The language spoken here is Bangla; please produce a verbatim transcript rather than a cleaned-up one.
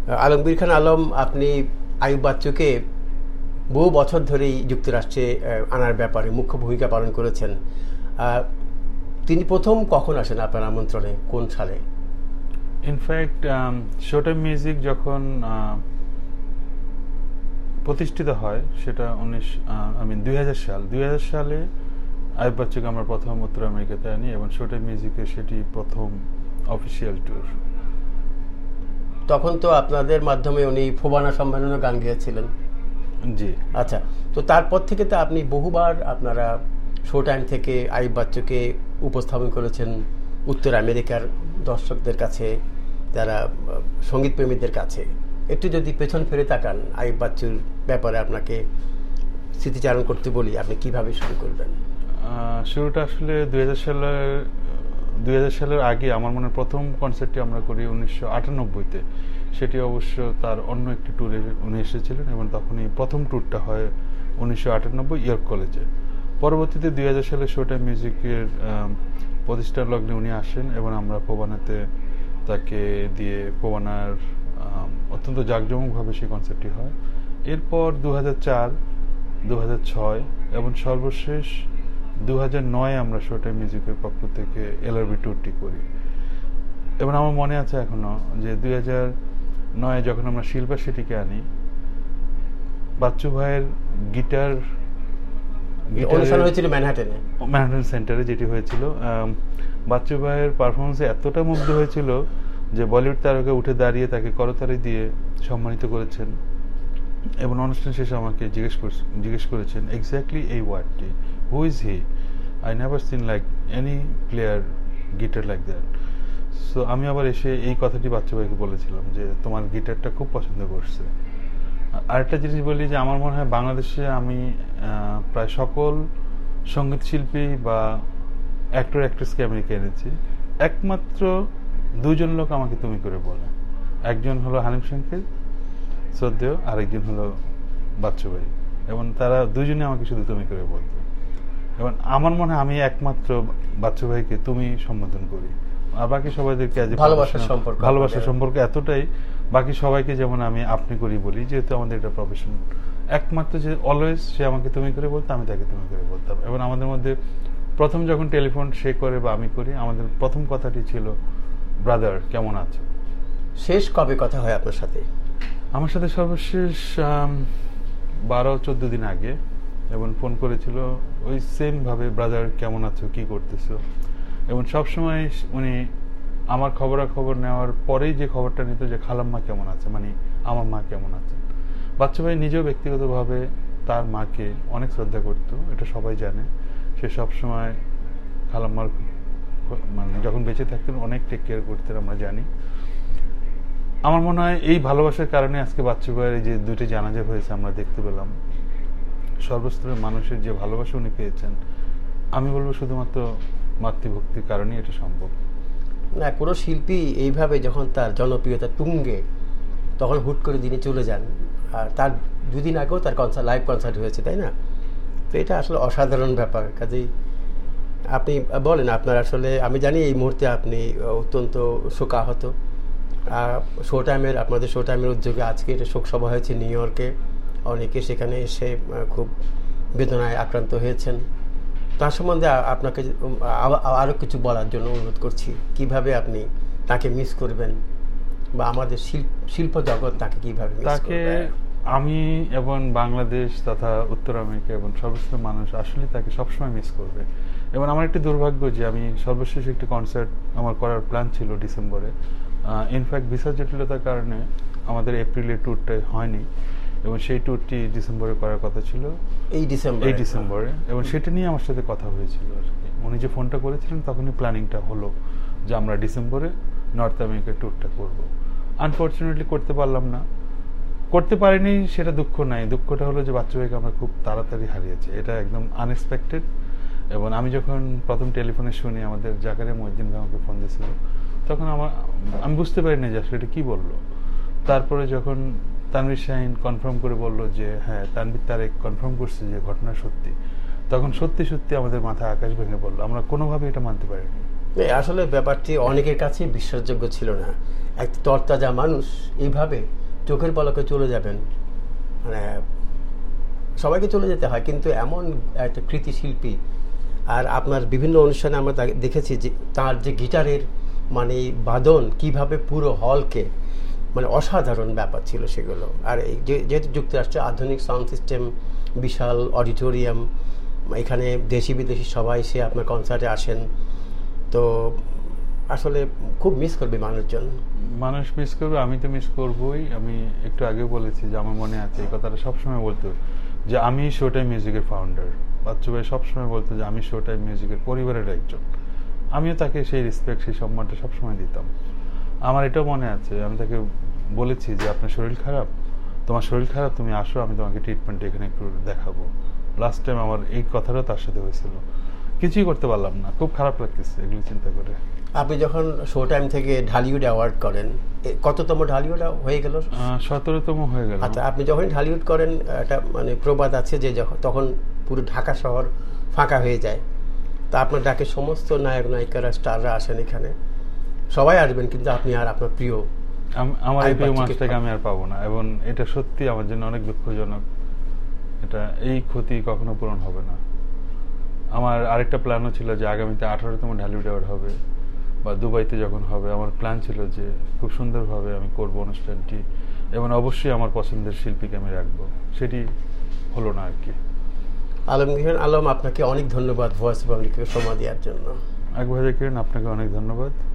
আলমগীর খান আলম, আপনি আইয়ুব বাচ্চুকে বহু বছর ধরেই যুক্তরাষ্ট্রে আনার ব্যাপারে মুখ্য ভূমিকা পালন করেছেন। তিনি প্রথম কখন আসেন আপনার আমন্ত্রণে, কোন সালে? ইনফ্যাক্ট শোটাইম মিউজিক যখন প্রতিষ্ঠিত হয় সেটা উনিশ আই মিন দুই হাজার সাল দুই হাজার সালে আইয়ুব বাচ্চুকে আমরা প্রথম উত্তর আমেরিকাতে আনি এবং শোটাইম মিউজিকের সেটি প্রথম অফিসিয়াল ট্যুর। তখন তো আপনাদের মাধ্যমে উনি ফোবানা সম্মেলনে গান গেয়েছিলেন। জি, আচ্ছা। তো তারপর থেকে তো আপনি বহুবার আপনারা শো টাইম থেকে আইয়ুব বাচ্চুকে উপস্থাপন করেছেন উত্তর আমেরিকার দর্শকদের কাছে, যারা সঙ্গীত প্রেমীদের কাছে। একটু যদি পেছন ফিরে তাকান, আইয়ুব বাচ্চুর ব্যাপারে আপনাকে স্মৃতিচারণ করতে বলি, আপনি কিভাবে শুরু করবেন? শুরুটা আসলে দুই হাজার সালের দুই হাজার সালের আগে আমার মনে প্রথম কনসার্টটি আমরা করি উনিশশো আটানব্বইতে। সেটি অবশ্য তার অন্য একটি ট্যুরে উনি এসেছিলেন এবং তখনই প্রথম ট্যুরটা হয় উনিশশো আটানব্বই ইয়র্ক কলেজে। পরবর্তীতে দুই হাজার সালে শো টাইম মিউজিকের প্রতিষ্ঠার লগ্নে উনি আসেন এবং আমরা ফোবানাতে তাকে দিয়ে ফোবানার অত্যন্ত জাঁকজমকভাবে সেই কনসার্টটি হয়। এরপর দু হাজার চার দু হাজার ছয় এবং সর্বশেষ দু হাজার নয় আমরা শো টাইম মিউজিকের পক্ষ থেকে এলআরবি ট্যুরটি করি। এবং আমার মনে আছে এখনো যে দুই হাজার নয় যখন আমরা শিল্পা শেঠিকে আনি, বাচ্চু ভাইয়ের গিটার অনুষ্ঠান হয়েছিল ম্যানহাটনে, ম্যানহাটন সেন্টারে যেটি হয়েছিল। বাচ্চু ভাইয়ের পারফরমেন্সে এতটা মুগ্ধ হয়েছিল যে বলিউড তারকা উঠে দাঁড়িয়ে তাকে করতালি দিয়ে সম্মানিত করেছেন এবং অনুষ্ঠান শেষে আমাকে জিজ্ঞেস জিজ্ঞেস করেছেন এক্স্যাক্টলি এই ওয়ার্ডটি, who is he, I never seen like any player guitar like that. So আমি আবার এসে এই কথাটি বাচ্চু ভাইকে বলেছিলাম যে তোমার গিটারটা খুব পছন্দ করছে। আরেকটা জিনিস বলি যে আমার মনে হয় বাংলাদেশে আমি প্রায় সকল সঙ্গীত শিল্পী বা অ্যাক্টর অ্যাক্ট্রেসকে আমেরিকা এনেছি, একমাত্র দুজন লোক আমাকে তুমি করে বলে। একজন হলো হানিফ সংকেত শ্রদ্ধেয়, আরেকজন হলো বাচ্চু ভাই, এবং তারা দুজনে আমাকে শুধু তুমি করে বলতো। এবং আমার মনে হয় আমি একমাত্র বাচ্চু ভাইকে তুমি সম্বোধন করি, আর বাকি সবাইদেরকে ভালোবাসার সম্পর্ক ভালোবাসার সম্পর্ক এতটাই, বাকি সবাইকে যেমন আমি আপনি করি বলি, যেহেতু আমাদের এটা প্রফেশন। একমাত্র যে অলওয়েজ সে আমাকে তুমি করে বলতো, আমি তাকে তুমি করে বলতাম। এবং আমাদের মধ্যে প্রথম যখন টেলিফোন সে করে বা আমি করি, আমাদের প্রথম কথাটি ছিল ব্রাদার কেমন আছো। শেষ কবে কথা হয় আপনার সাথে? আমার সাথে সর্বশেষ বারো চোদ্দ দিন আগে, এবং ফোন করেছিল ওই সেম ভাবে, ব্রাদার কেমন আছো, কি করতেছো। এবং সবসময় উনি আমার খবরাখবর নেওয়ার পরেই যে খবরটা নিত যে খালাম্মা কেমন আছে, মানে আমার মা কেমন আছে। বাচ্চু ভাই নিজেও ব্যক্তিগতভাবে তার মাকে অনেক শ্রদ্ধা করত, এটা সবাই জানে। সে সবসময় খালাম্মার মানে যখন বেঁচে থাকতেন অনেক টেক কেয়ার করতেন, আমরা জানি। আমার মনে হয় এই ভালোবাসার কারণে আজকে বাচ্চু ভাইয়ের যে দুটি জানাজা হয়েছে আমরা দেখতে পেলাম। সর্বস্তরের মানুষের যে ভালোবাসা উনি পেয়েছেন, আমি বলবো শুধুমাত্র মাতৃভক্তির কারণেই এটা সম্ভব। না, কোনো শিল্পী এইভাবে যখন তার জনপ্রিয়তা তুঙ্গে, তখন হুট করে দিনে চলে যান। আর তার দুদিন আগেও তার কনসার্ট, লাইভ কনসার্ট হয়েছে, তাই না? তো এটা আসলে অসাধারণ ব্যাপার। কাজেই আপনি বলেন, আপনার আসলে আমি জানি এই মুহূর্তে আপনি অত্যন্ত শোকাহত। শো টাইমের, আপনাদের শো টাইমের উদ্যোগে আজকে এটা শোকসভা হয়েছে নিউ ইয়র্কে, অনেকে সেখানে এসে খুব বেদনায় আক্রান্ত হয়েছেন। তার সম্বন্ধে আপনাকে আরও কিছু বলার জন্য অনুরোধ করছি, কিভাবে আপনি তাকে মিস করবেন বা আমাদের শিল্প জগৎ তাকে কিভাবে মিস করবে। আমি এবং বাংলাদেশ তথা উত্তর আমেরিকা এবং সর্বস্ত মানুষ আসলে তাকে সবসময় মিস করবে। এবং আমার একটি দুর্ভাগ্য যে আমি সর্বশেষ একটি কনসার্ট আমার করার প্ল্যান ছিল ডিসেম্বরে। ইনফ্যাক্ট ভিসা জটিলতার কারণে আমাদের এপ্রিলের ট্যুরটা হয়নি, এবং সেই ট্যুরটি ডিসেম্বরে করার কথা ছিল, এই ডিসেম্বর এই ডিসেম্বরে এবং সেটা নিয়ে আমার সাথে কথা হয়েছিল আর কি। উনি যে ফোনটা করেছিলেন তখনই প্ল্যানিংটা হলো যে আমরা ডিসেম্বরে নর্থ আমেরিকার ট্যুরটা করব। আনফর্চুনেটলি করতে পারলাম না। করতে পারিনি সেটা দুঃখ নাই, দুঃখটা হলো যে বাচ্চু ভাইকে আমরা খুব তাড়াতাড়ি হারিয়েছি, এটা একদম আনএক্সপেক্টেড। এবং আমি যখন প্রথম টেলিফোনে শুনি আমাদের জাকারিয়া মহিউদ্দিন ভাই আমাকে ফোন দিয়েছিল, তখন আমার আমি বুঝতে পারিনি যে আসলে এটা কী বললো। তারপরে যখন তানভীর শাহীন কনফার্ম করে বলল যে হ্যাঁ তানভীর তারেক কনফার্ম করছে যে ঘটনা সত্যি, তখন সত্যি সত্যি আমাদের মাথায় আকাশ ভেঙে পড়লো। আমরা কোনোভাবে এটা মানতে পারিনি। আসলে ব্যাপারটি অনেকের কাছেই বিশ্বাসযোগ্য ছিল না। এক তরতাজা মানুষ এইভাবে চোখের পলকে চলে যাবেন, মানে সবাইকে চলে যেতে হয়, কিন্তু এমন একটা কৃতি শিল্পী। আর আপনার বিভিন্ন অনুষ্ঠানে আমরা দেখেছি যে তার যে গিটারের মানে বাদন কিভাবে পুরো হলকে, মানে অসাধারণ ব্যাপার ছিল সেগুলো। আর এই যেহেতু যুক্তরাষ্ট্রে আধুনিক সাউন্ড সিস্টেম, বিশাল অডিটোরিয়াম, এখানে দেশি বিদেশি সবাই সে আপনার কনসার্টে আসেন, তো আসলে খুব মিস করবে মানুষজন। মানুষ মিস করবে, আমি তো মিস করবই। আমি একটু আগে বলেছি যে আমার মনে আছে এই কথাটা সবসময় বলতো যে আমি শো টাইম মিউজিকের ফাউন্ডার। বাচ্চু ভাই সবসময় বলতো যে আমি শো টাইম মিউজিকের পরিবারের একজন। আমিও তাকে সেই রেসপেক্ট, সেই সম্মানটা সবসময় দিতাম। আমার এটাও মনে আছে, আমি তাকে বলেছি যে আপনার শরীর খারাপ, তোমার শরীর খারাপ, তুমি আসো, আমি তোমাকে ট্রিটমেন্ট এখানে একটু দেখাবো। লাস্ট টাইম আমার এই কথাটাও তার সাথে হয়েছিল। কিছুই করতে পারলাম না, খুব খারাপ লাগতেছে এগুলো চিন্তা করে। আপনি যখন শো টাইম থেকে ঢালিউড অ্যাওয়ার্ড করেন, কততম ঢালিউড হয়ে গেল? সতেরোতম হয়ে গেল। আচ্ছা, আপনি যখন ঢালিউড করেন, একটা মানে প্রবাদ আছে যে তখন পুরো ঢাকা শহর ফাঁকা হয়ে যায়। তা আপনার ডাকে সমস্ত নায়ক নায়িকারা, স্টাররা আসেন এখানে, সবাই আসবেন, কিন্তু আপনি আর আপনার প্রিয় আমার এই প্রিয় মানুষটাকে আমি আর পাবো না, এবং এটা সত্যি আমার জন্য অনেক দুঃখজনক। এটা এই ক্ষতি কখনো পূরণ হবে না। আমার আরেকটা প্ল্যানও ছিল যে আগামীতে আঠারোতম ঢালিউড অ্যাওয়ার্ড হবে বা দুবাইতে যখন হবে, আমার প্ল্যান ছিল যে খুব সুন্দরভাবে আমি করব অনুষ্ঠানটি, এবং অবশ্যই আমার পছন্দের শিল্পীকে আমি রাখবো। সেটি হলো না আর কি। আলমগীর আলম, আপনাকে অনেক ধন্যবাদ ভয়েস অফ আমেরিকাকে সময় দেওয়ার জন্য। আকবর জাকির, আপনাকে অনেক ধন্যবাদ।